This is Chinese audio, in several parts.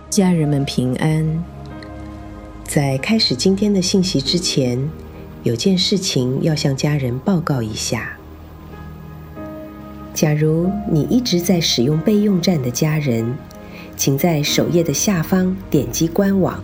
家人们平安。在开始今天的信息之前，有件事情要向家人报告一下。假如你一直在使用备用站的家人，请在首页的下方点击官网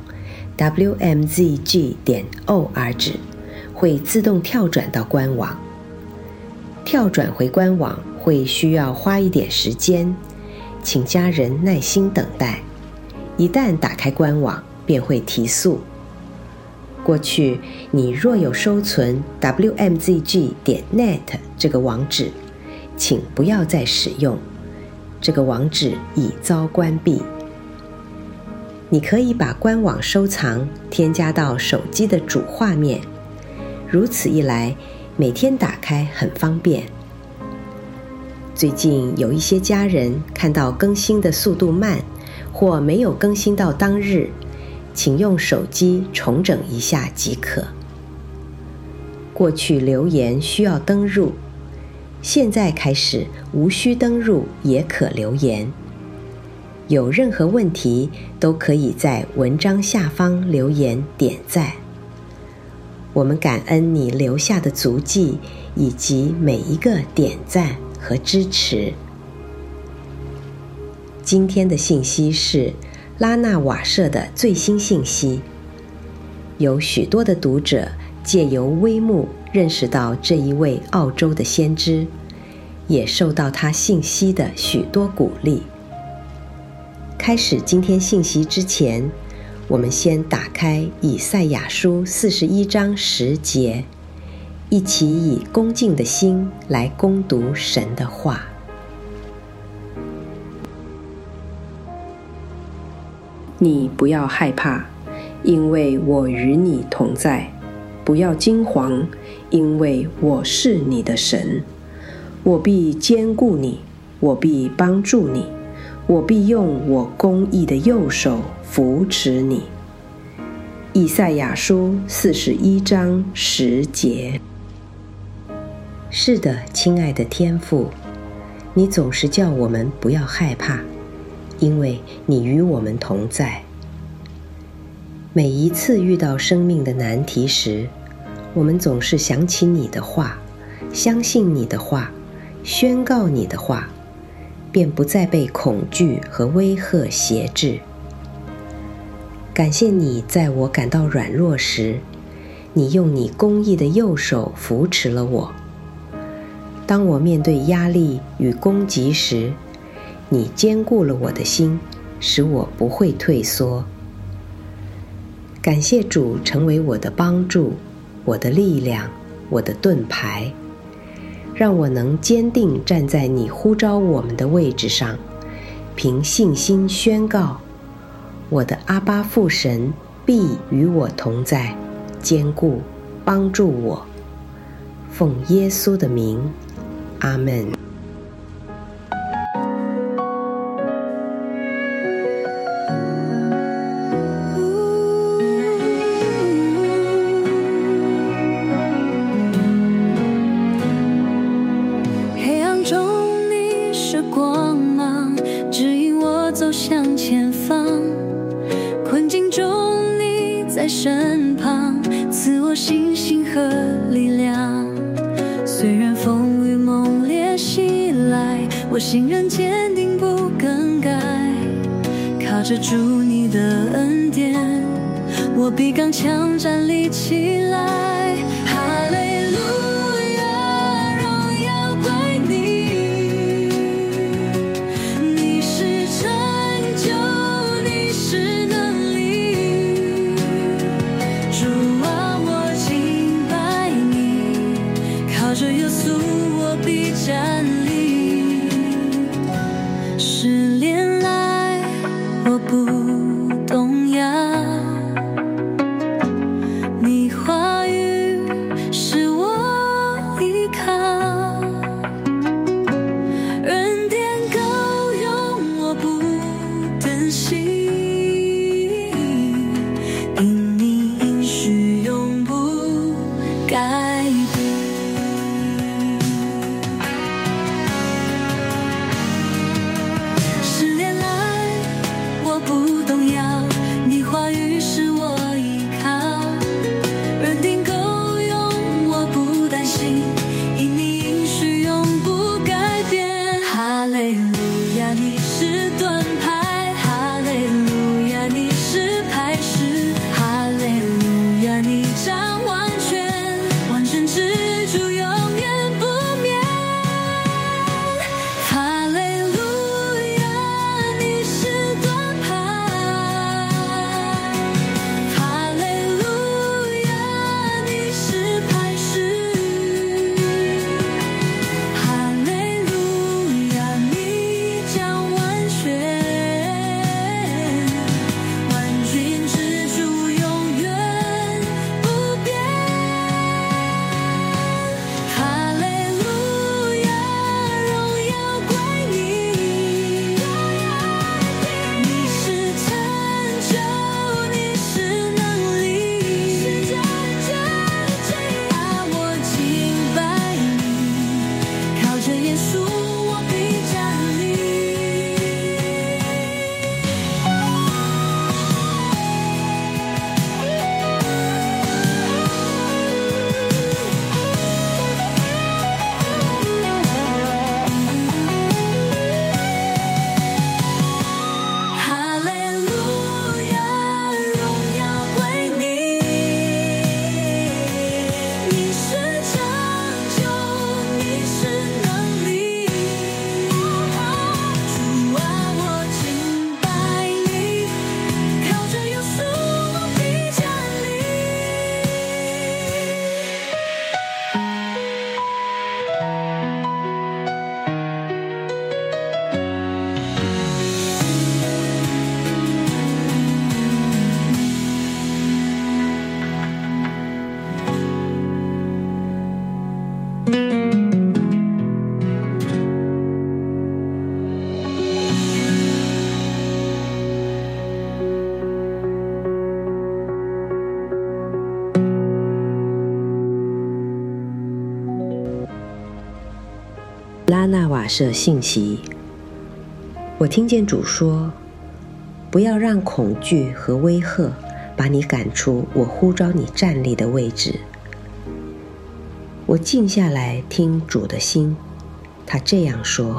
wmzg.org， 会自动跳转到官网。跳转回官网会需要花一点时间，请家人耐心等待。一旦打开官网，便会提速。过去你若有收存 wmzg.net 这个网址，请不要再使用，这个网址已遭关闭。你可以把官网收藏，添加到手机的主画面，如此一来，每天打开很方便。最近有一些家人看到更新的速度慢，或没有更新到当日，请用手机重整一下即可。过去留言需要登入，现在开始无需登入也可留言。有任何问题都可以在文章下方留言点赞。我们感恩你留下的足迹，以及每一个点赞和支持。今天的信息是拉纳瓦舍的最新信息。有许多的读者借由微目认识到这一位澳洲的先知，也受到他信息的许多鼓励。开始今天信息之前，我们先打开以赛亚书41章10节，一起以恭敬的心来攻读神的话。你不要害怕，因为我与你同在；不要惊惶，因为我是你的神。我必坚固你，我必帮助你，我必用我公义的右手扶持你。以赛亚书41章10节。是的，亲爱的天父，你总是叫我们不要害怕，因为你与我们同在。每一次遇到生命的难题时，我们总是想起你的话，相信你的话，宣告你的话，便不再被恐惧和威吓挟制。感谢你在我感到软弱时，你用你公义的右手扶持了我。当我面对压力与攻击时，你坚固了我的心，使我不会退缩。感谢主成为我的帮助，我的力量，我的盾牌，让我能坚定站在你呼召我们的位置上，凭信心宣告，我的阿爸父神必与我同在，坚固帮助我。奉耶稣的名，阿们。 黑暗中你是光芒，指引我走向前方。困境中你在身旁，赐我信心和力量。虽然风雨猛烈袭来，我心仍坚定不更改。靠着主你的恩典，我必刚强站立起来。哈利路亚，荣耀归你，你是拯救，你是能力。主啊，我敬拜你，靠着耶稣我必站立。试炼来我不动摇，你话语拉纳瓦舍信息，我听见主说，不要让恐惧和威吓把你赶出我呼召你站立的位置。我静下来听主的心，他这样说：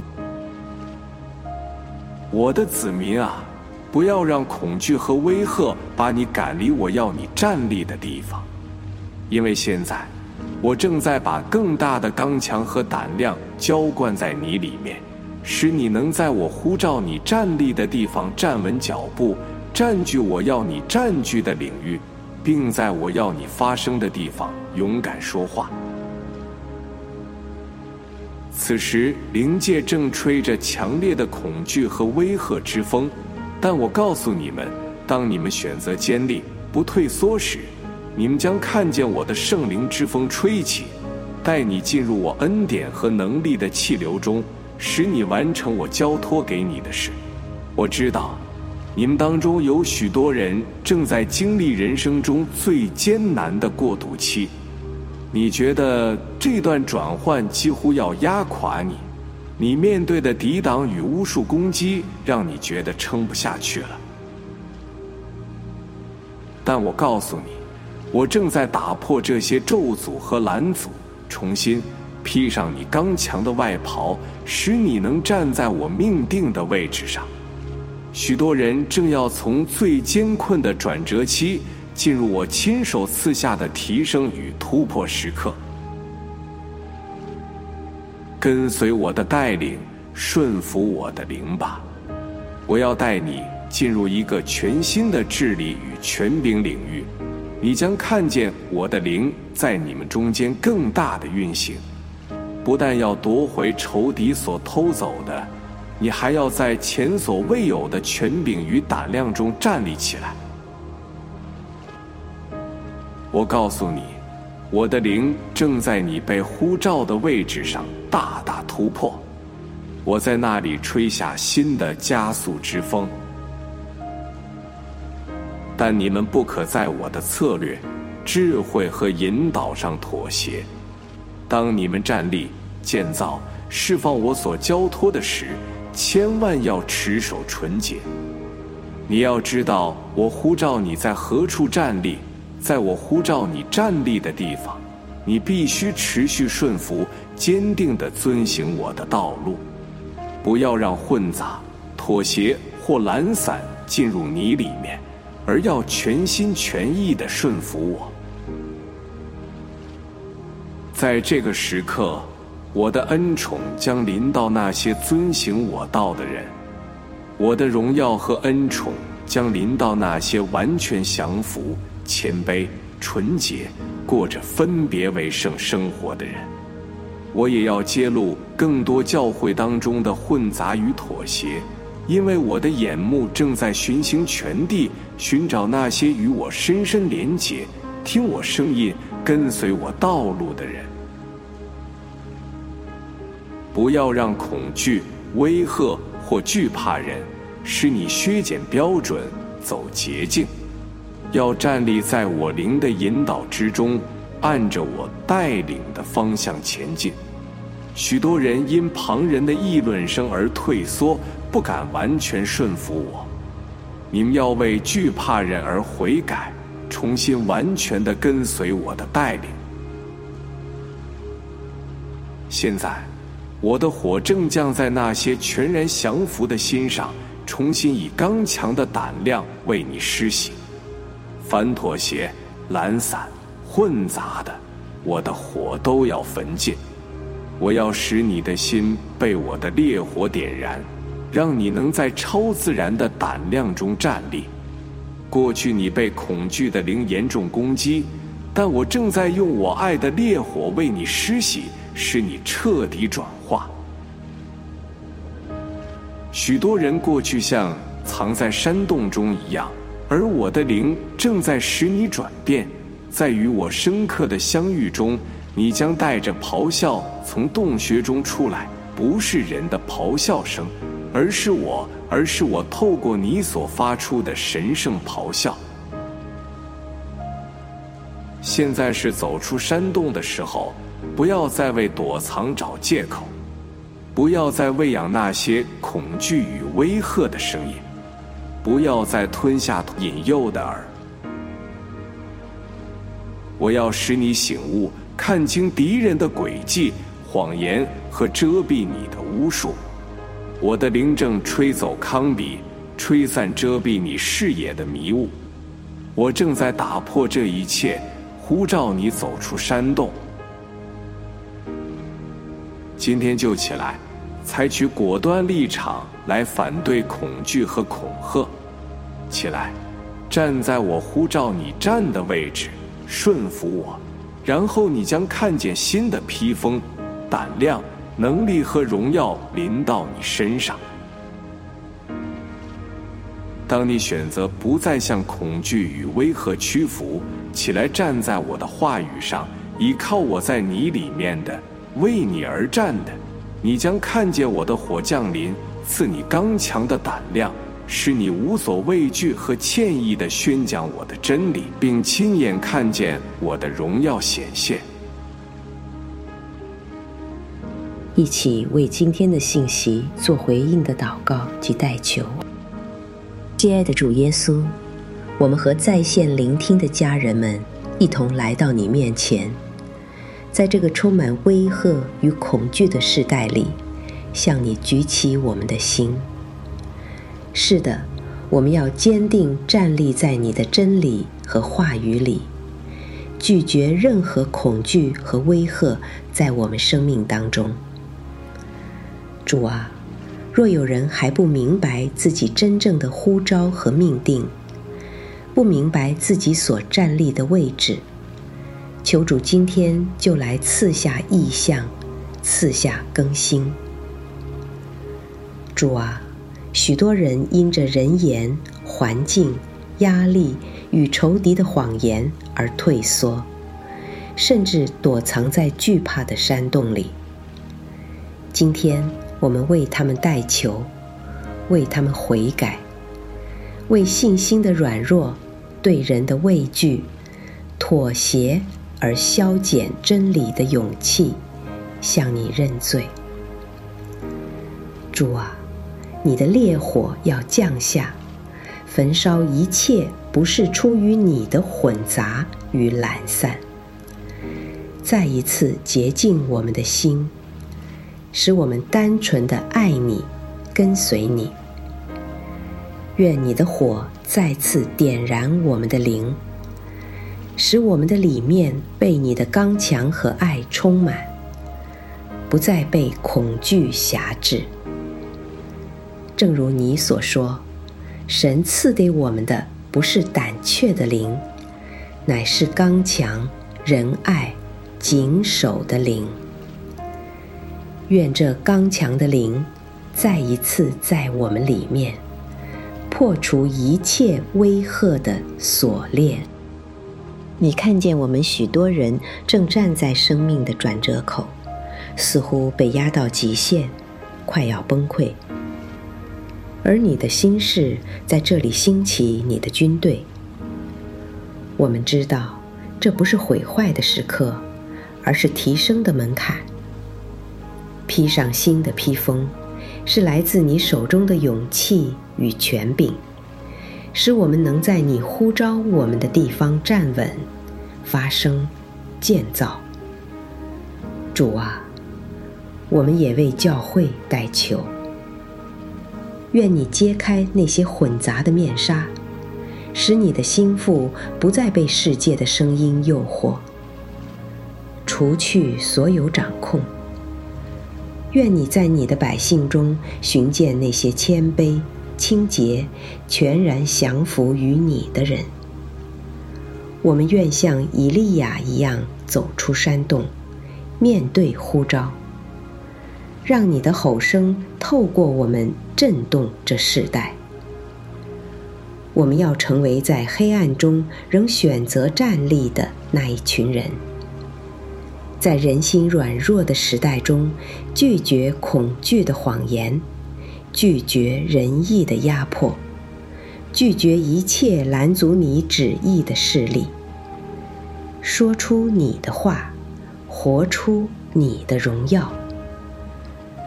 我的子民啊，不要让恐惧和威吓把你赶离我要你站立的地方，因为现在我正在把更大的刚强和胆量浇灌在你里面，使你能在我呼召你站立的地方站稳脚步，占据我要你占据的领域，并在我要你发声的地方勇敢说话。此时灵界正吹着强烈的恐惧和威吓之风，但我告诉你们，当你们选择坚立不退缩时，你们将看见我的圣灵之风吹起，带你进入我恩典和能力的气流中，使你完成我交托给你的事。我知道你们当中有许多人正在经历人生中最艰难的过渡期，你觉得这段转换几乎要压垮你，你面对的抵挡与巫术攻击让你觉得撑不下去了。但我告诉你，我正在打破这些咒诅和拦阻，重新披上你刚强的外袍，使你能站在我命定的位置上。许多人正要从最艰困的转折期进入我亲手赐下的提升与突破时刻。跟随我的带领，顺服我的灵吧。我要带你进入一个全新的治理与权柄领域，你将看见我的灵在你们中间更大的运行。不但要夺回仇敌所偷走的，你还要在前所未有的权柄与胆量中站立起来。我告诉你，我的灵正在你被呼召的位置上大大突破，我在那里吹下新的加速之风。但你们不可在我的策略、智慧和引导上妥协。当你们站立、建造、释放我所交托的时，千万要持守纯洁。你要知道我呼召你在何处站立，在我呼召你站立的地方，你必须持续顺服，坚定地遵行我的道路。不要让混杂、妥协或懒散进入你里面，而要全心全意地顺服我。在这个时刻，我的恩宠将临到那些遵行我道的人，我的荣耀和恩宠将临到那些完全降服、谦卑、纯洁，过着分别为圣生活的人。我也要揭露更多教会当中的混杂与妥协，因为我的眼目正在巡行全地，寻找那些与我深深连结、听我声音、跟随我道路的人。不要让恐惧、威吓或惧怕人使你削减标准、走捷径。要站立在我灵的引导之中，按着我带领的方向前进。许多人因旁人的议论声而退缩，不敢完全顺服我。你们要为惧怕人而悔改，重新完全地跟随我的带领。现在我的火正降在那些全然降服的心上，重新以刚强的胆量为你施洗。凡妥协、懒散、混杂的，我的火都要焚尽。我要使你的心被我的烈火点燃，让你能在超自然的胆量中站立。过去你被恐惧的灵严重攻击，但我正在用我爱的烈火为你施洗，使你彻底转化。许多人过去像藏在山洞中一样，而我的灵正在使你转变。在与我深刻的相遇中，你将带着咆哮从洞穴中出来，不是人的咆哮声，而是我透过你所发出的神圣咆哮。现在是走出山洞的时候，不要再为躲藏找借口。 不要再喂养那些恐惧与威吓的声音，不要再吞下引诱的饵。我要使你醒悟，看清敌人的诡计、谎言和遮蔽你的巫术。我的灵正吹走糠秕，吹散遮蔽你视野的迷雾。我正在打破这一切，呼召你走出山洞。今天就起来，采取果断立场来反对恐惧和恐吓。起来，站在我呼召你站的位置，顺服我，然后你将看见新的披风、胆量、能力和荣耀临到你身上。当你选择不再向恐惧与威吓屈服，起来站在我的话语上，依靠我在你里面的，为你而战的，你将看见我的火降临，赐你刚强的胆量，使你无所畏惧和歉意地宣讲我的真理，并亲眼看见我的荣耀显现。 一起为今天的信息做回应的祷告及代求。亲爱的主耶稣，我们和在线聆听的家人们一同来到你面前，在这个充满威吓与恐惧的时代里，向你举起我们的心。是的，我们要坚定站立在你的真理和话语里，拒绝任何恐惧和威吓在我们生命当中。主啊，若有人还不明白自己真正的呼召和命定，不明白自己所站立的位置，求主今天就来赐下意象，赐下更新。主啊，许多人因着人言、环境、压力与仇敌的谎言而退缩，甚至躲藏在惧怕的山洞里。今天我们为他们代求，为他们悔改，为信心的软弱、对人的畏惧、妥协而消减真理的勇气，向你认罪。主啊，你的烈火要降下，焚烧一切不是出于你的混杂与懒散，再一次洁净我们的心，使我们单纯地爱你，跟随你。愿你的火再次点燃我们的灵，使我们的里面被你的刚强和爱充满，不再被恐惧辖制。正如你所说，神赐给我们的不是胆怯的灵，乃是刚强、仁爱、谨守的灵。愿这刚强的灵再一次在我们里面，破除一切威吓的锁链。你看见我们许多人正站在生命的转折口，似乎被压到极限，快要崩溃。而你的心事在这里兴起你的军队。我们知道，这不是毁坏的时刻，而是提升的门槛。披上新的披风，是来自你手中的勇气与权柄，使我们能在你呼召我们的地方站稳、发声、建造。主啊，我们也为教会代求。愿你揭开那些混杂的面纱，使你的心腹不再被世界的声音诱惑，除去所有掌控。愿你在你的百姓中寻见那些谦卑、清洁、全然降服于你的人。我们愿像以利亚一样走出山洞，面对呼召，让你的吼声透过我们震动这世代。我们要成为在黑暗中仍选择站立的那一群人，在人心软弱的时代中，拒绝恐惧的谎言，拒绝仁义的压迫，拒绝一切拦阻你旨意的势力，说出你的话，活出你的荣耀。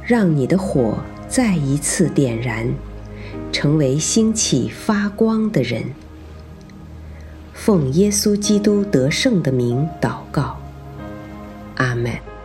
让你的火再一次点燃，成为兴起发光的人。奉耶稣基督得胜的名祷告，阿们。